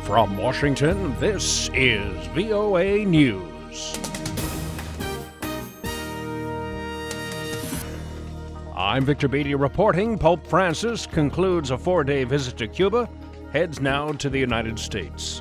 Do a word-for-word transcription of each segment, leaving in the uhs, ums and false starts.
From Washington, this is V O A News. I'm Victor Beatty reporting. Pope Francis concludes a four-day visit to Cuba, heads now to the United States.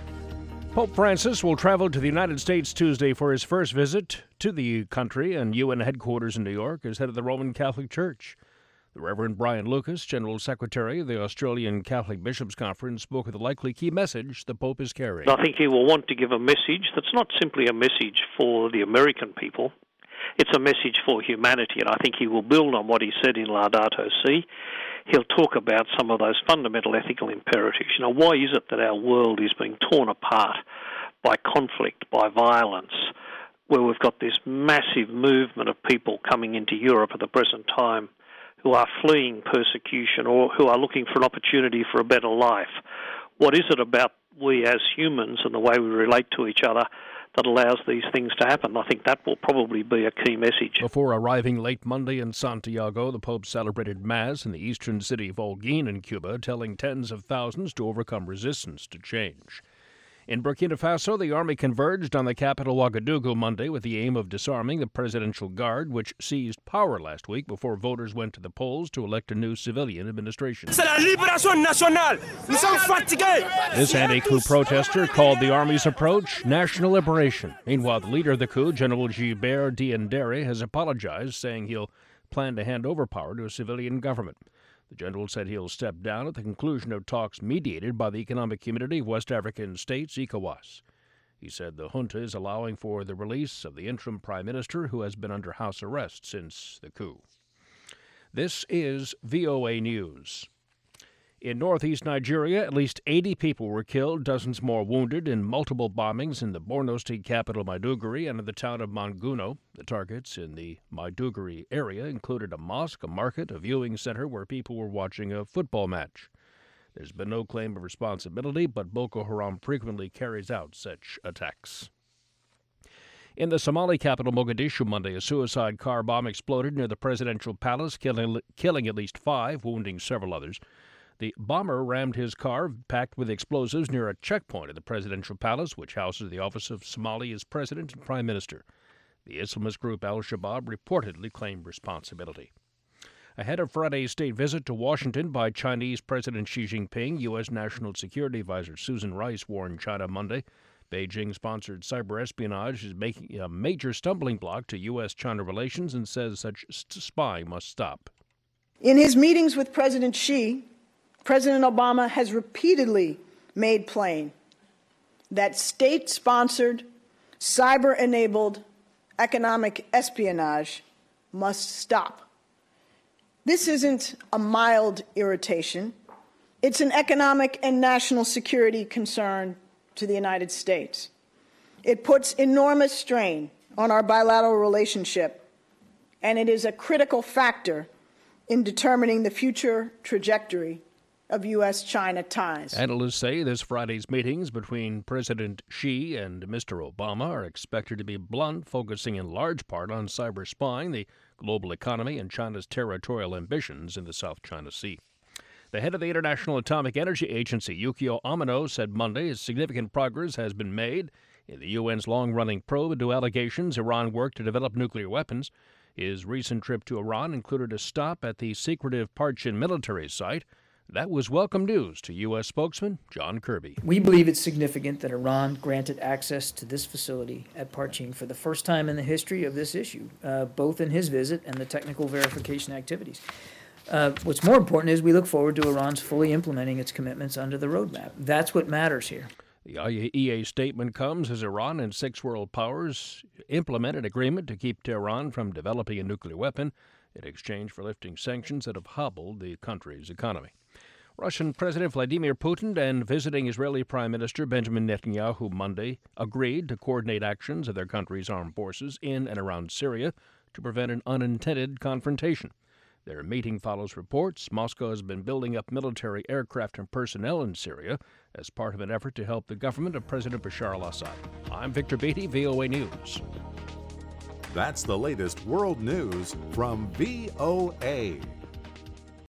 Pope Francis will travel to the United States Tuesday for his first visit to the country and U N headquarters in New York as head of the Roman Catholic Church. The Reverend Brian Lucas, General Secretary of the Australian Catholic Bishops' Conference, spoke of the likely key message the Pope is carrying. I think he will want to give a message that's not simply a message for the American people. It's a message for humanity, and I think he will build on what he said in Laudato Si. He'll talk about some of those fundamental ethical imperatives. You know, why is it that our world is being torn apart by conflict, by violence, where we've got this massive movement of people coming into Europe at the present time who are fleeing persecution or who are looking for an opportunity for a better life? What is it about we as humans and the way we relate to each other that allows these things to happen? I think that will probably be a key message. Before arriving late Monday in Santiago, the Pope celebrated Mass in the eastern city of Holguin in Cuba, telling tens of thousands to overcome resistance to change. In Burkina Faso, the army converged on the capital Ouagadougou Monday with the aim of disarming the Presidential Guard, which seized power last week before voters went to the polls to elect a new civilian administration. C'est la libération nationale. Nous sommes fatigués. This anti-coup protester called the army's approach national liberation. Meanwhile, the leader of the coup, General Gilbert Diendéré, has apologized, saying he'll plan to hand over power to a civilian government. The general said he'll step down at the conclusion of talks mediated by the Economic Community of West African States, ECOWAS. He said the junta is allowing for the release of the interim prime minister who has been under house arrest since the coup. This is V O A News. In northeast Nigeria, at least eighty people were killed, dozens more wounded in multiple bombings in the Borno State capital Maiduguri and in the town of Manguno. The targets in the Maiduguri area included a mosque, a market, a viewing center where people were watching a football match. There's been no claim of responsibility, but Boko Haram frequently carries out such attacks. In the Somali capital Mogadishu Monday, a suicide car bomb exploded near the presidential palace, killing, killing at least five, wounding several others. The bomber rammed his car packed with explosives near a checkpoint at the presidential palace, which houses the office of Somalia's president and prime minister. The Islamist group Al-Shabaab reportedly claimed responsibility. Ahead of Friday's state visit to Washington by Chinese President Xi Jinping, U S. National Security Advisor Susan Rice warned China Monday Beijing-sponsored cyber espionage is making a major stumbling block to U S China relations and says such spying must stop. In his meetings with President Xi, President Obama has repeatedly made plain that state-sponsored, cyber-enabled economic espionage must stop. This isn't a mild irritation. It's an economic and national security concern to the United States. It puts enormous strain on our bilateral relationship, and it is a critical factor in determining the future trajectory of U S China ties. Analysts say this Friday's meetings between President Xi and Mister Obama are expected to be blunt, focusing in large part on cyber spying, the global economy, and China's territorial ambitions in the South China Sea. The head of the International Atomic Energy Agency, Yukio Amano, said Monday significant progress has been made in the U N's long-running probe into allegations Iran worked to develop nuclear weapons. His recent trip to Iran included a stop at the secretive Parchin military site. That was welcome news to U S spokesman John Kirby. We believe it's significant that Iran granted access to this facility at Parchin for the first time in the history of this issue, uh, both in his visit and the technical verification activities. Uh, what's more important is we look forward to Iran's fully implementing its commitments under the roadmap. That's what matters here. The I A E A statement comes as Iran and six world powers implement an agreement to keep Tehran from developing a nuclear weapon in exchange for lifting sanctions that have hobbled the country's economy. Russian President Vladimir Putin and visiting Israeli Prime Minister Benjamin Netanyahu Monday agreed to coordinate actions of their country's armed forces in and around Syria to prevent an unintended confrontation. Their meeting follows reports Moscow has been building up military aircraft and personnel in Syria as part of an effort to help the government of President Bashar al-Assad. I'm Victor Beatty, V O A News. That's the latest world news from V O A.